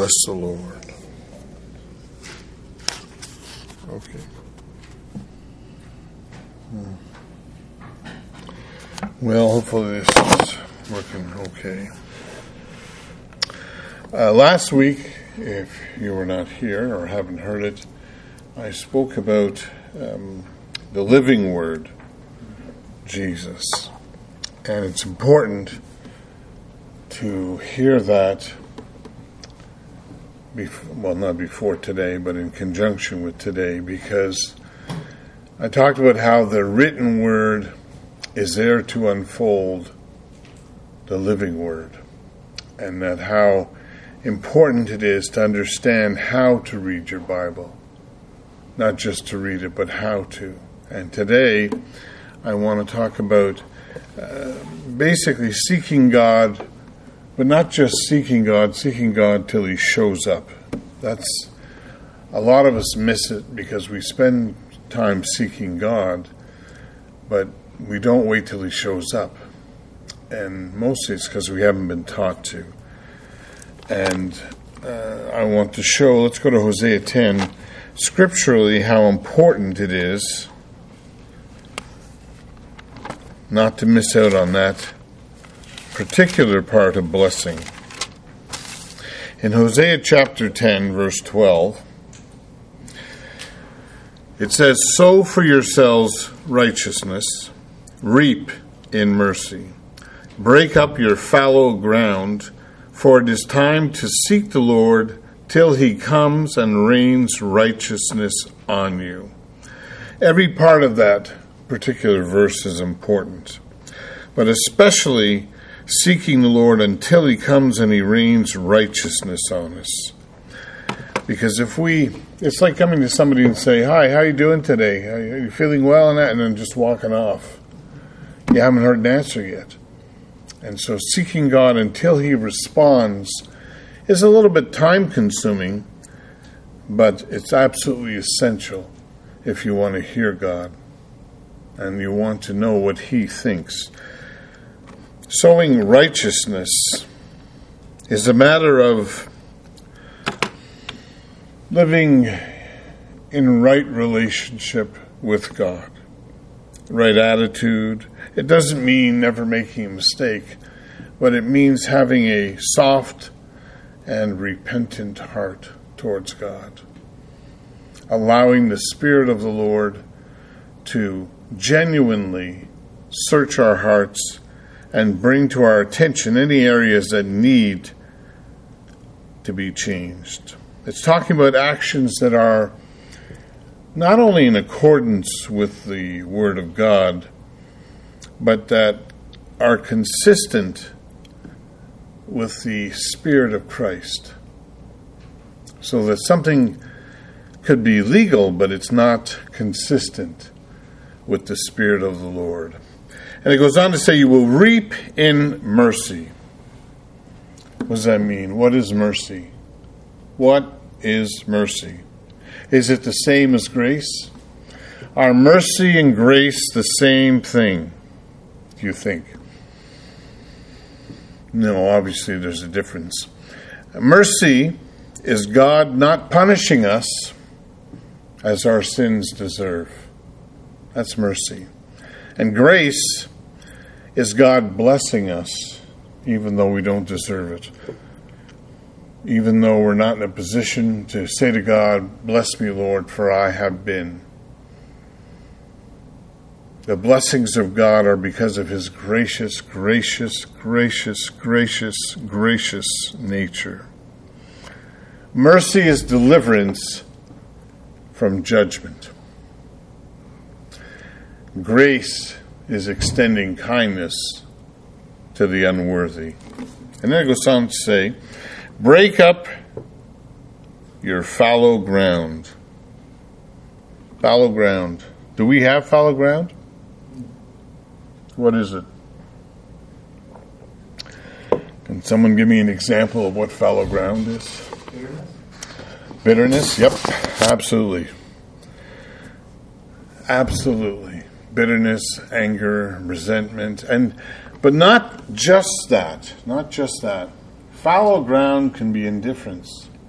Bless the Lord. Okay. Well, hopefully this is working okay. Last week, if you were not here or haven't heard it, I spoke about the living Word, Jesus. And it's important to hear that, not before today, but in conjunction with today, because I talked about how the written Word is there to unfold the living Word, and that how important it is to understand how to read your Bible. Not just to read it, but how to. And today, I want to talk about basically seeking God, but not just seeking God till He shows up. That's, a lot of us miss it because we spend time seeking God, but we don't wait till He shows up. And mostly it's because we haven't been taught to. And I want to show, let's go to Hosea 10, scripturally how important it is not to miss out on that particular part of blessing. In Hosea chapter 10, verse 12, it says, "Sow for yourselves righteousness, reap in mercy. Break up your fallow ground, for it is time to seek the Lord till He comes and rains righteousness on you." Every part of that particular verse is important, but especially seeking the Lord until He comes and He rains righteousness on us. Because it's like coming to somebody and say, "Hi, how are you doing today? Are you feeling well?" and then just walking off. You haven't heard an answer yet. And so seeking God until He responds is a little bit time-consuming, but it's absolutely essential if you want to hear God and you want to know what He thinks. Sowing righteousness is a matter of living in right relationship with God, right attitude. It doesn't mean never making a mistake, but it means having a soft and repentant heart towards God. Allowing the Spirit of the Lord to genuinely search our hearts and bring to our attention any areas that need to be changed. It's talking about actions that are not only in accordance with the Word of God, but that are consistent with the Spirit of Christ. So that something could be legal, but it's not consistent with the Spirit of the Lord. And it goes on to say, you will reap in mercy. What does that mean? What is mercy? What is mercy? Is it the same as grace? Are mercy and grace the same thing, do you think? No, obviously there's a difference. Mercy is God not punishing us as our sins deserve. That's mercy. And grace is God blessing us even though we don't deserve it. Even though we're not in a position to say to God, "Bless me, Lord, for I have been." The blessings of God are because of His gracious, gracious, gracious, gracious, gracious nature. Mercy is deliverance from judgment. Grace is extending kindness to the unworthy. And then it goes on to say, break up your fallow ground. Fallow ground. Do we have fallow ground? What is it? Can someone give me an example of what fallow ground is? Bitterness? Yep, absolutely. Absolutely. Bitterness, anger, resentment, but not just that. Not just that. Fallow ground can be indifference.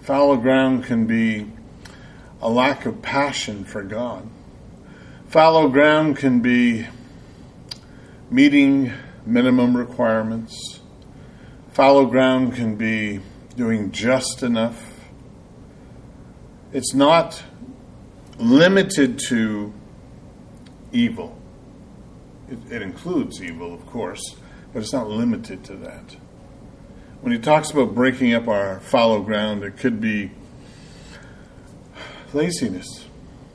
Fallow ground can be a lack of passion for God. Fallow ground can be meeting minimum requirements. Fallow ground can be doing just enough. It's not limited to evil. It includes evil, of course, but it's not limited to that. When he talks about breaking up our fallow ground, it could be laziness.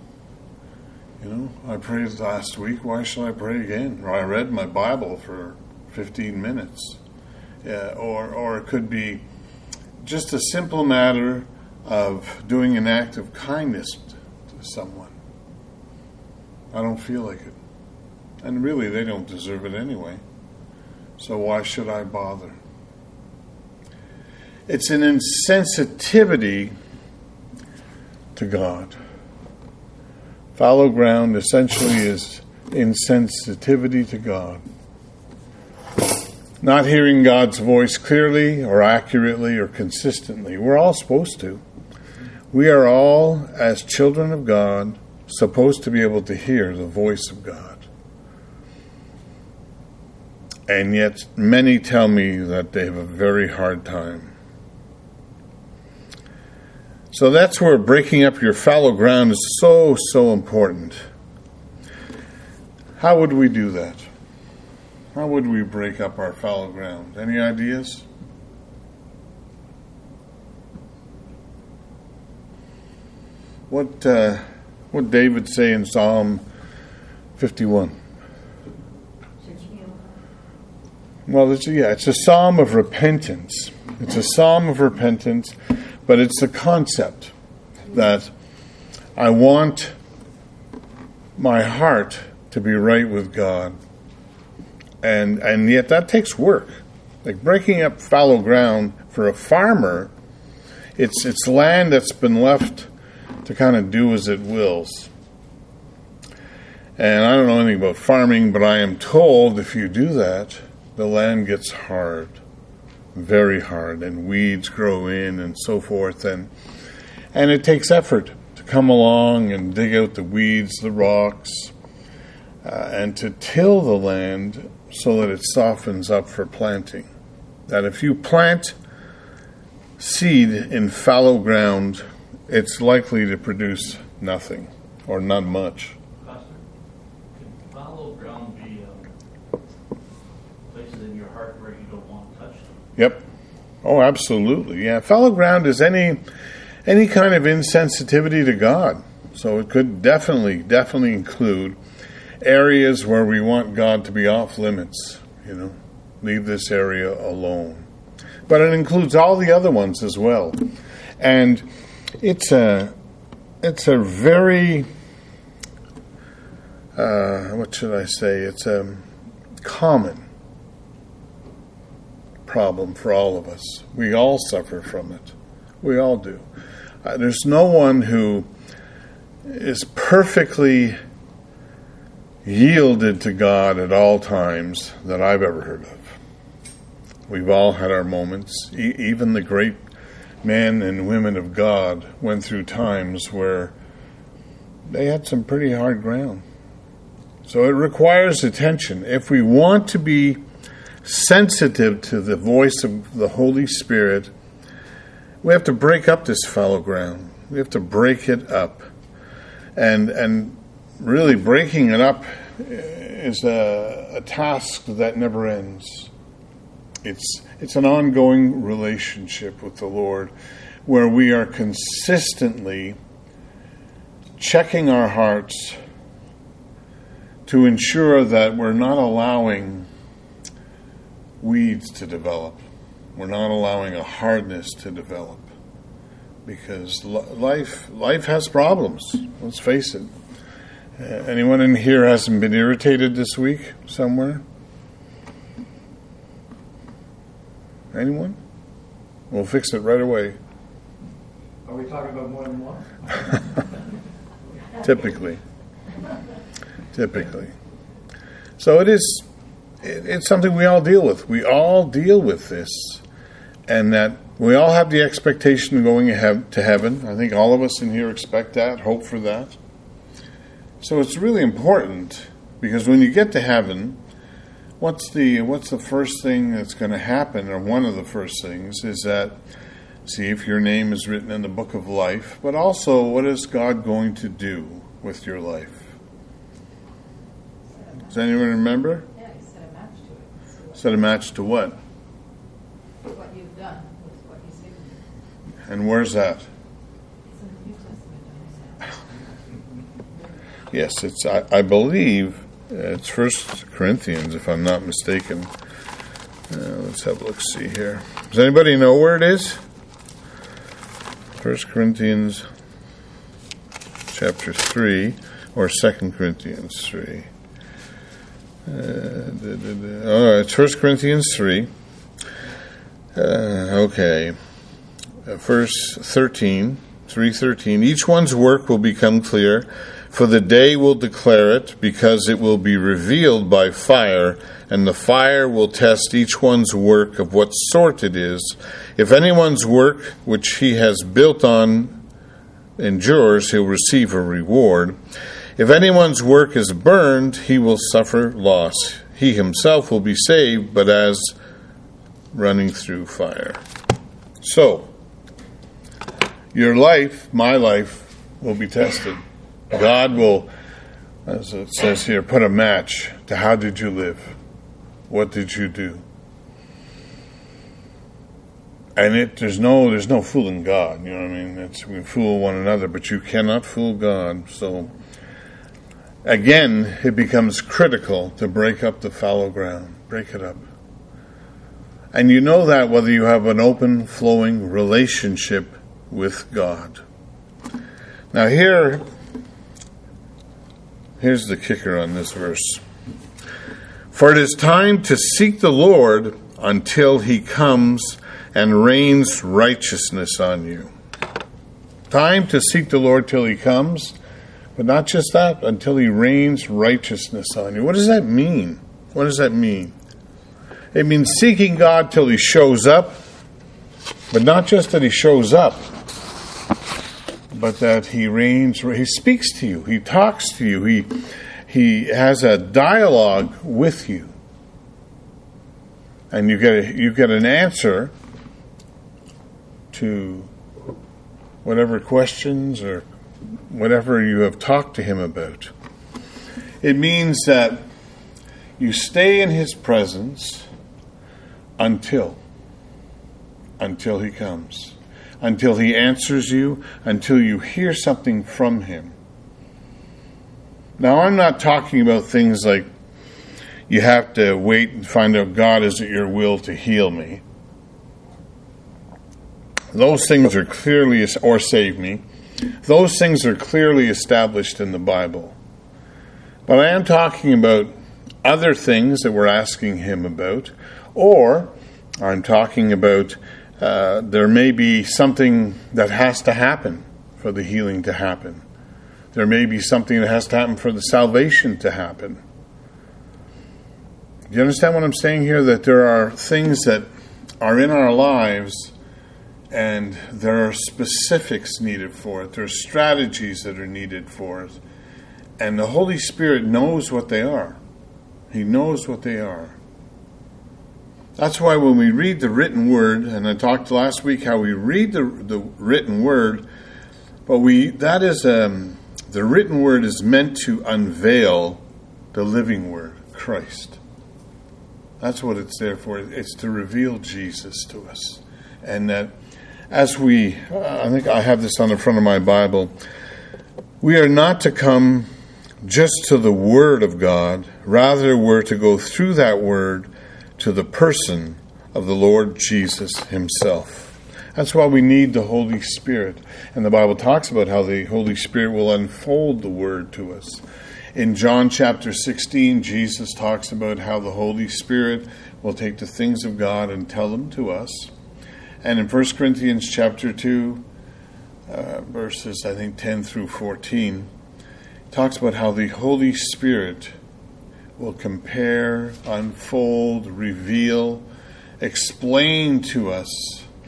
I prayed last week, why shall I pray again? Or I read my Bible for 15 minutes. Or it could be just a simple matter of doing an act of kindness to someone. I don't feel like it. And really, they don't deserve it anyway. So why should I bother? It's an insensitivity to God. Fallow ground essentially is insensitivity to God. Not hearing God's voice clearly or accurately or consistently. We're all supposed to. We are all, as children of God, supposed to be able to hear the voice of God. And yet, many tell me that they have a very hard time. So that's where breaking up your fallow ground is so, so important. How would we do that? How would we break up our fallow ground? Any ideas? What David say in Psalm 51? Well, it's a psalm of repentance. It's a psalm of repentance, but it's the concept that I want my heart to be right with God. And yet that takes work. Like breaking up fallow ground for a farmer, it's land that's been left to kind of do as it wills. And I don't know anything about farming, but I am told if you do that, the land gets hard, very hard, and weeds grow in and so forth. And it takes effort to come along and dig out the weeds, the rocks, and to till the land so that it softens up for planting. That if you plant seed in fallow ground, it's likely to produce nothing or not much. Pastor, can fallow ground be places in your heart where you don't want touched? Yep. Oh, absolutely. Yeah. Fallow ground is any kind of insensitivity to God. So it could definitely include areas where we want God to be off limits. Leave this area alone. But it includes all the other ones as well. And it's a very what should I say? It's a common problem for all of us. We all suffer from it. We all do. There's no one who is perfectly yielded to God at all times that I've ever heard of. We've all had our moments. Even the great men and women of God went through times where they had some pretty hard ground. So it requires attention. If we want to be sensitive to the voice of the Holy Spirit, we have to break up this fallow ground. We have to break it up. And really breaking it up is a task that never ends. It's an ongoing relationship with the Lord where we are consistently checking our hearts to ensure that we're not allowing weeds to develop. We're not allowing a hardness to develop. Because life has problems. Let's face it. Anyone in here hasn't been irritated this week somewhere? Anyone? We'll fix it right away. Are we talking about more than one? Typically. So it's something we all deal with. We all deal with this. And that We all have the expectation of going to heaven. I think all of us in here expect that, hope for that. So it's really important, because when you get to heaven, what's the first thing that's going to happen, or one of the first things, is that, see if your name is written in the book of life, but also what is God going to do with your life? Does anyone remember? Yeah, he set a match to it. Set a match to what? What you've done with what he's given you. And where's that? It's in the New Testament, don't you say? Yes, I believe it's 1 Corinthians, if I'm not mistaken. Let's have a look, see here. Does anybody know where it is? 1 Corinthians chapter 3, or 2 Corinthians 3. It's 1 Corinthians 3. Okay. Verse 13, 3:13. Each one's work will become clear, for the day will declare it, because it will be revealed by fire, and the fire will test each one's work of what sort it is. If anyone's work which he has built on endures, he'll receive a reward. If anyone's work is burned, he will suffer loss. He himself will be saved, but as running through fire. So, your life, my life, will be tested. God will, as it says here, put a match to how did you live? What did you do? And there's no fooling God, you know what I mean? We fool one another, but you cannot fool God. So, again, it becomes critical to break up the fallow ground. Break it up. And you know that whether you have an open, flowing relationship with God. Now here's the kicker on this verse. For it is time to seek the Lord until he comes and rains righteousness on you. Time to seek the Lord till he comes, but not just that, until he rains righteousness on you. What does that mean? What does that mean? It means seeking God till he shows up, but not just that he shows up, but that he reigns, he speaks to you, he talks to you, he has a dialogue with you. And you get an answer to whatever questions or whatever you have talked to him about. It means that you stay in his presence until he comes, until he answers you, until you hear something from him. Now, I'm not talking about things like you have to wait and find out, God, is it your will to heal me? Those things are clearly, or save me. Those things are clearly established in the Bible. But I am talking about other things that we're asking him about, or I'm talking about there may be something that has to happen for the healing to happen. There may be something that has to happen for the salvation to happen. Do you understand what I'm saying here? That there are things that are in our lives and there are specifics needed for it. There are strategies that are needed for it. And the Holy Spirit knows what they are. He knows what they are. That's why when we read the written word, and I talked last week how we read the written word, but the written word is meant to unveil the living word, Christ. That's what it's there for. It's to reveal Jesus to us. And that as I think I have this on the front of my Bible, we are not to come just to the Word of God. Rather, we're to go through that Word to the person of the Lord Jesus himself. That's why we need the Holy Spirit. And the Bible talks about how the Holy Spirit will unfold the Word to us. In John chapter 16, Jesus talks about how the Holy Spirit will take the things of God and tell them to us. And in 1 Corinthians chapter 2, verses, I think, 10 through 14, talks about how the Holy Spirit will compare, unfold, reveal, explain to us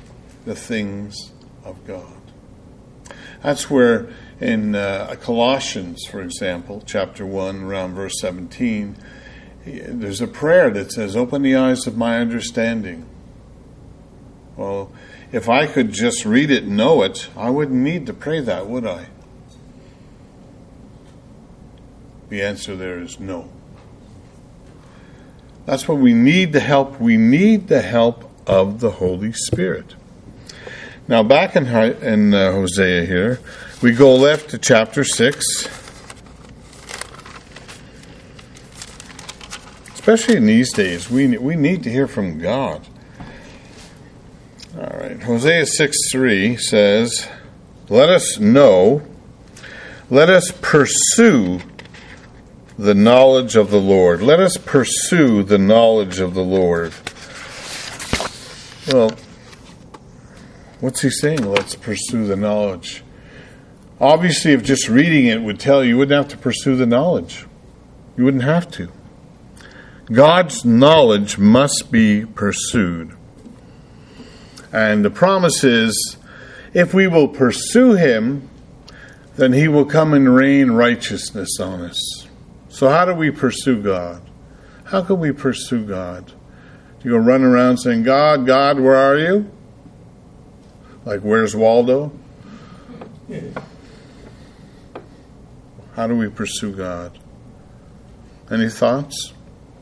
the things of God. That's where in Colossians, for example, chapter 1, around verse 17, there's a prayer that says, open the eyes of my understanding. Well, if I could just read it and know it, I wouldn't need to pray that, would I? The answer there is no. That's what we need the help. We need the help of the Holy Spirit. Now, back in Hosea here, we go left to chapter 6. Especially in these days, we need to hear from God. All right, Hosea 6:3 says, let us pursue the knowledge of the Lord. Let us pursue the knowledge of the Lord. Well, what's he saying? Let's pursue the knowledge. Obviously, if just reading it would tell you, you wouldn't have to pursue the knowledge. You wouldn't have to. God's knowledge must be pursued. And the promise is, if we will pursue him, then he will come and rain righteousness on us. So how do we pursue God? How can we pursue God? Do you go run around saying, God, God, where are you? Like, where's Waldo? How do we pursue God? Any thoughts?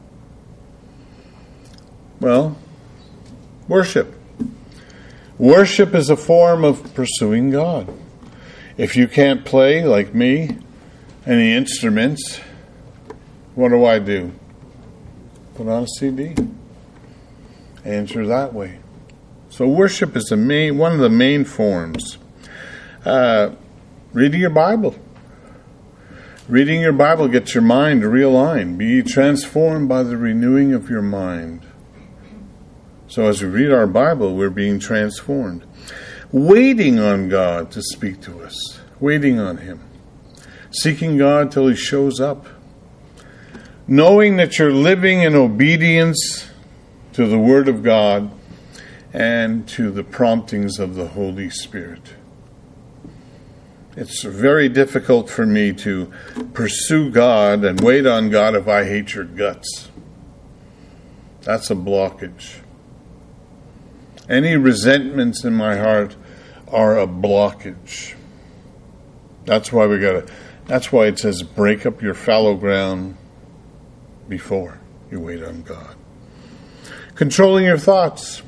Well, worship. Worship is a form of pursuing God. If you can't play, like me, any instruments, what do? Put on a CD. Answer that way. So worship is one of the main forms. Reading your Bible. Reading your Bible gets your mind realigned. Be transformed by the renewing of your mind. So as we read our Bible, we're being transformed. Waiting on God to speak to us. Waiting on him. Seeking God till he shows up. Knowing that you're living in obedience to the Word of God and to the promptings of the Holy Spirit. It's very difficult for me to pursue God and wait on God if I hate your guts. That's a blockage. Any resentments in my heart are a blockage. That's why it says break up your fallow ground before you wait on God. Controlling your thoughts.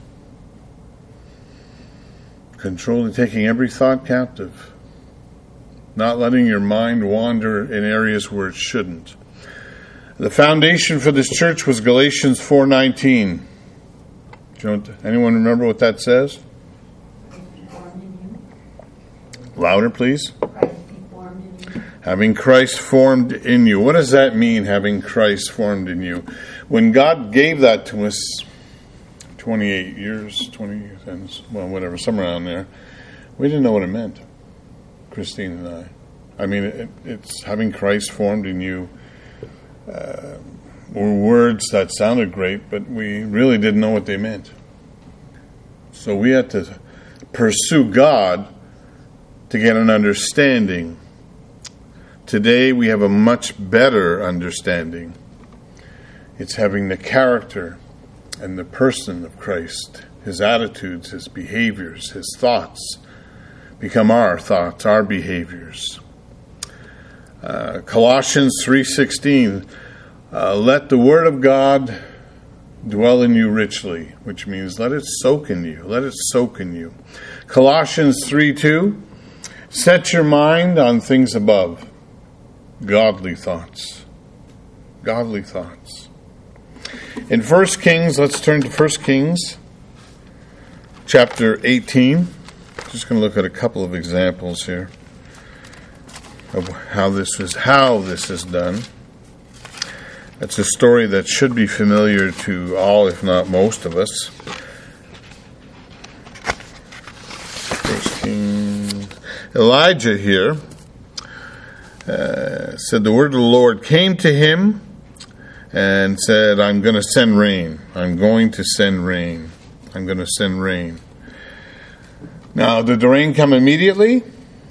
Taking every thought captive. Not letting your mind wander in areas where it shouldn't. The foundation for this church was Galatians 4:19. Anyone remember what that says? Louder, please. Having Christ formed in you. What does that mean, having Christ formed in you? When God gave that to us 28 years, 20 years, well, whatever, somewhere around there, we didn't know what it meant, Christine and I. I mean, it's having Christ formed in you. Were words that sounded great, but we really didn't know what they meant. So we had to pursue God to get an understanding. Today we have a much better understanding. It's having the character and the person of Christ, his attitudes, his behaviors, his thoughts become our thoughts, our behaviors. Colossians 3:16, let the word of God dwell in you richly, which means let it soak in you. Let it soak in you. Colossians 3:2, set your mind on things above. Godly thoughts. Godly thoughts. In 1 Kings, let's turn to 1 Kings, chapter 18. Just going to look at a couple of examples here of how this is done. It's a story that should be familiar to all, if not most of us. 1 Kings. Elijah here said the word of the Lord came to him and said, I'm going to send rain. I'm going to send rain. I'm going to send rain. Now, did the rain come immediately?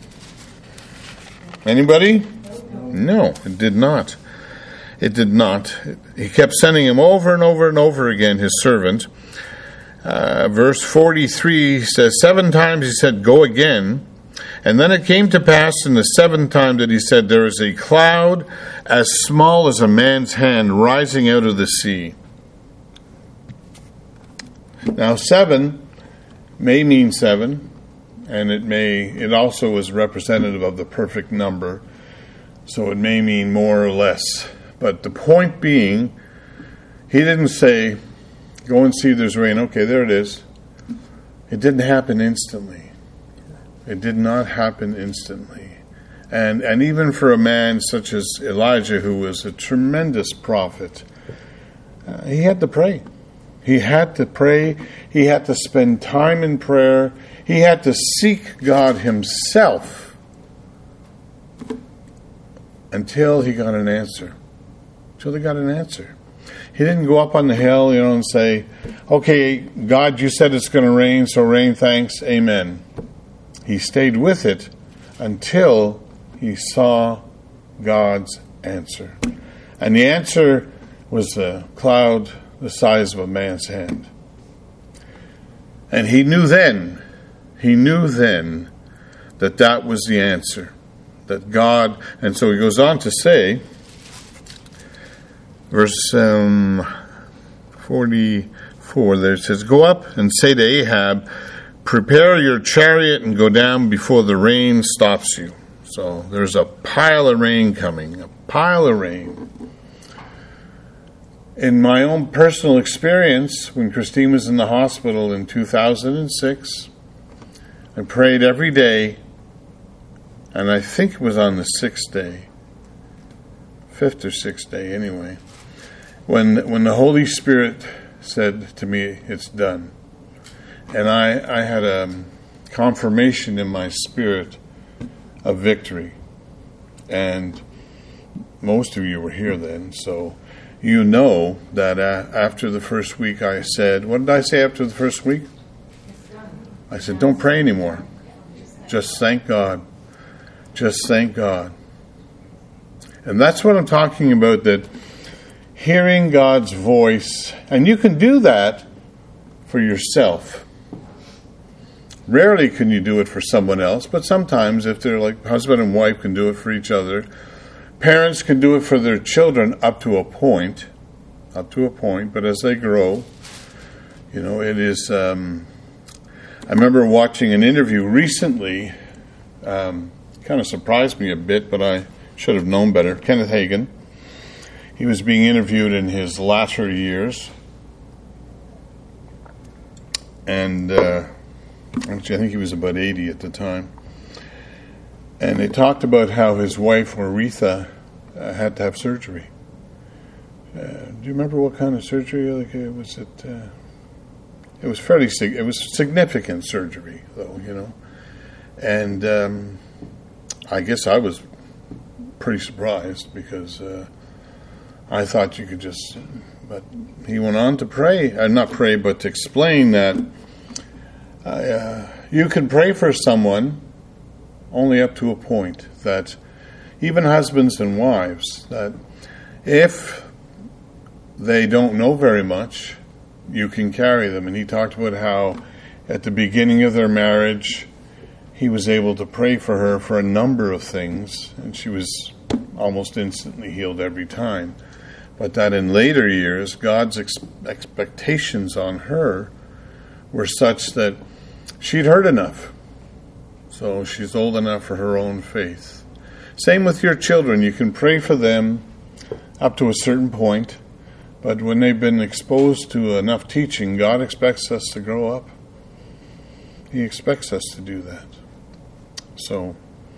Anybody? No, it did not. It did not. He kept sending him over and over and over again, his servant. Verse 43 says, 7 times he said, go again. And then it came to pass in the 7th time that he said, there is a cloud as small as a man's hand rising out of the sea. Now 7 may mean 7, and it also is representative of the perfect number, so it may mean more or less. But the point being, he didn't say, go and see there's rain. Okay, there it is. It didn't happen instantly. It did not happen instantly. And even for a man such as Elijah, who was a tremendous prophet, he had to pray. He had to pray. He had to spend time in prayer. He had to seek God himself until he got an answer. Until he got an answer. He didn't go up on the hill, and say, okay, God, you said it's going to rain, so rain, thanks, amen. He stayed with it until he saw God's answer. And the answer was a cloud the size of a man's hand. And he knew then that was the answer. That God, and so he goes on to say, verse 44, there it says, go up and say to Ahab, prepare your chariot and go down before the rain stops you. So there's a pile of rain coming, a pile of rain. In my own personal experience, when Christine was in the hospital in 2006, I prayed every day, and I think it was on the 6th day, 5th or 6th day anyway, when the Holy Spirit said to me, it's done. And I had a confirmation in my spirit of victory. And most of you were here then, so you know that after the first week I said, what did I say after the first week? I said, don't pray anymore. Just thank God. Just thank God. And that's what I'm talking about, that hearing God's voice, and you can do that for yourself. Rarely can you do it for someone else, but sometimes if they're like husband and wife can do it for each other. Parents can do it for their children up to a point, but as they grow, it is, I remember watching an interview recently, kind of surprised me a bit, but I should have known better. Kenneth Hagin. He was being interviewed in his latter years, and actually I think he was about 80 at the time. And they talked about how his wife, Aretha, had to have surgery. Do you remember what kind of surgery? It was significant surgery, though, And I guess I was pretty surprised because I thought you could just. But he went on to pray, not pray, but to explain that you can pray for someone only up to a point, that even husbands and wives, that if they don't know very much, you can carry them. And he talked about how at the beginning of their marriage, he was able to pray for her for a number of things, and she was almost instantly healed every time. But that in later years, God's expectations on her were such that she'd heard enough. So she's old enough for her own faith. Same with your children. You can pray for them up to a certain point, but when they've been exposed to enough teaching, God expects us to grow up. He expects us to do that. So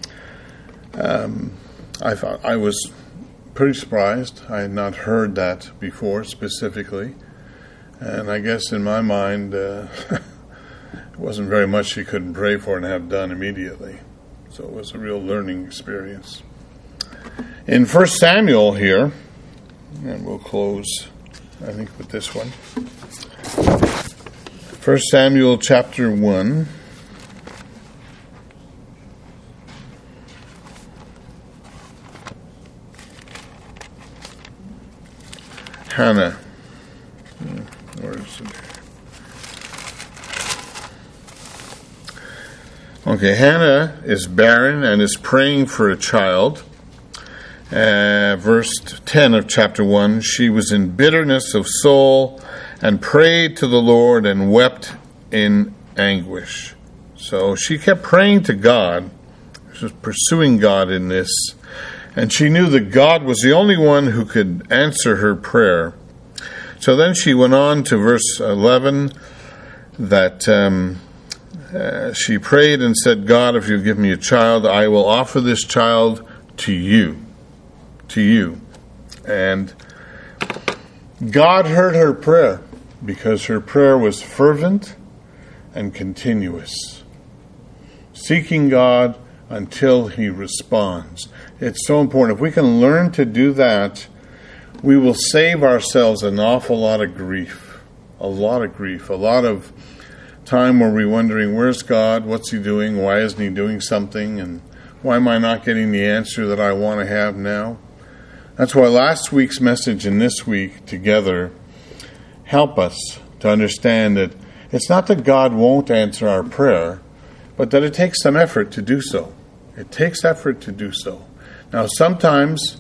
I thought I was pretty surprised. I had not heard that before specifically. And I guess in my mind, it wasn't very much he couldn't pray for and have done immediately. So it was a real learning experience. In 1 Samuel here, and we'll close, I think, with this one. 1 Samuel chapter 1. Hannah. Where is it? Okay, Hannah is barren and is praying for a child. Verse 10 of chapter 1, she was in bitterness of soul and prayed to the Lord and wept in anguish. So she kept praying to God. She was pursuing God in this. And she knew that God was the only one who could answer her prayer. So then she went on to verse 11 that she prayed and said, God, if you give me a child, I will offer this child to you. To you. And God heard her prayer because her prayer was fervent and continuous. Seeking God until He responds. It's so important. If we can learn to do that, we will save ourselves an awful lot of grief. A lot of grief. A lot of time where we're wondering, where's God? What's He doing? Why isn't He doing something? And why am I not getting the answer that I want to have now? That's why last week's message and this week together help us to understand that it's not that God won't answer our prayer, but that it takes some effort to do so. It takes effort to do so. Now, sometimes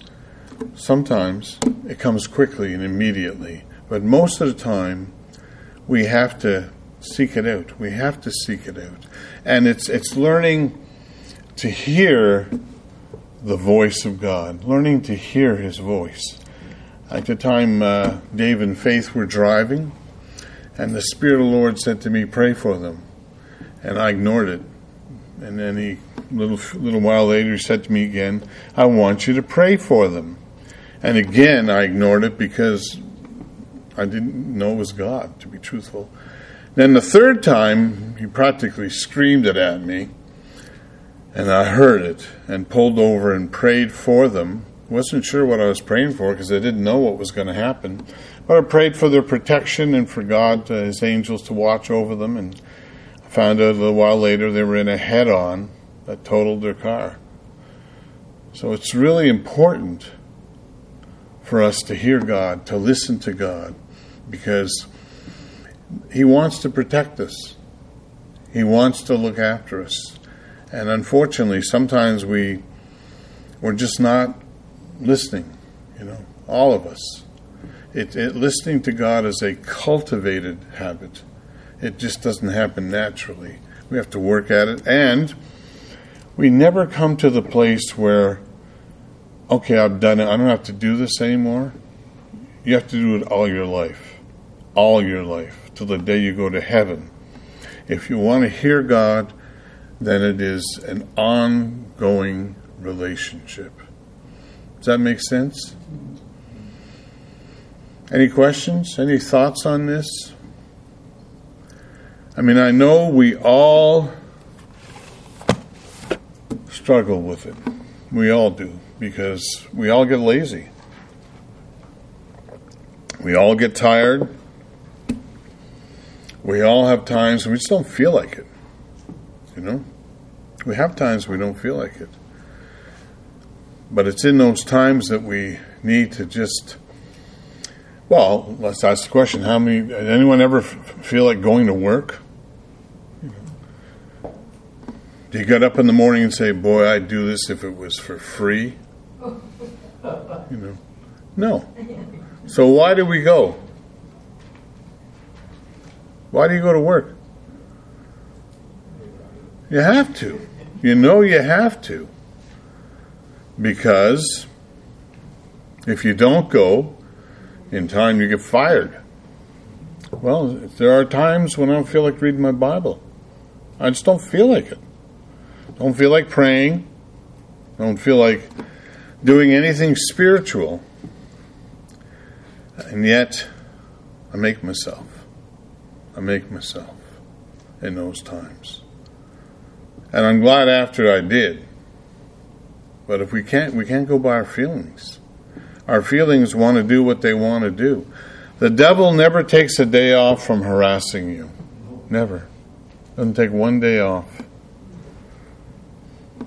it comes quickly and immediately, but most of the time we have to seek it out. We have to seek it out. And it's learning to hear the voice of God, learning to hear His voice. At the time, Dave and Faith were driving, and the Spirit of the Lord said to me, pray for them. And I ignored it. And then a little while later, He said to me again, I want you to pray for them. And again, I ignored it because I didn't know it was God, to be truthful. Then the third time, He practically screamed it at me. And I heard it and pulled over and prayed for them. Wasn't sure what I was praying for because I didn't know what was going to happen. But I prayed for their protection and for God, His angels, to watch over them. And I found out a little while later they were in a head-on that totaled their car. So it's really important for us to hear God, to listen to God, because He wants to protect us. He wants to look after us. And unfortunately, sometimes we're just not listening, all of us. Listening to God is a cultivated habit. It just doesn't happen naturally. We have to work at it. And we never come to the place where, okay, I've done it. I don't have to do this anymore. You have to do it all your life. All your life. Till the day you go to heaven. If you want to hear God, then it is an ongoing relationship. Does that make sense? Any questions? Any thoughts on this? I mean, I know we all struggle with it. We all do, because we all get lazy. We all get tired. We all have times when we just don't feel like it. We have times we don't feel like it. But it's in those times that we need to just, well, let's ask the question, anyone ever feel like going to work? Do you get up in the morning and say, boy, I'd do this if it was for free? No. So why do we go? Why do you go to work? You have to. You have to. Because if you don't go, in time you get fired. Well, there are times when I don't feel like reading my Bible. I just don't feel like it. Don't feel like praying. Don't feel like doing anything spiritual. And yet, I make myself in those times. And I'm glad after I did. But if we can't go by our feelings. Our feelings want to do what they want to do. The devil never takes a day off from harassing you. Never. Doesn't take one day off.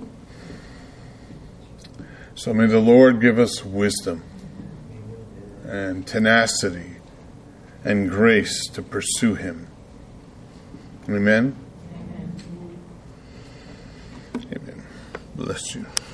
So may the Lord give us wisdom and tenacity and grace to pursue Him. Amen? Amen. Amen. Bless you.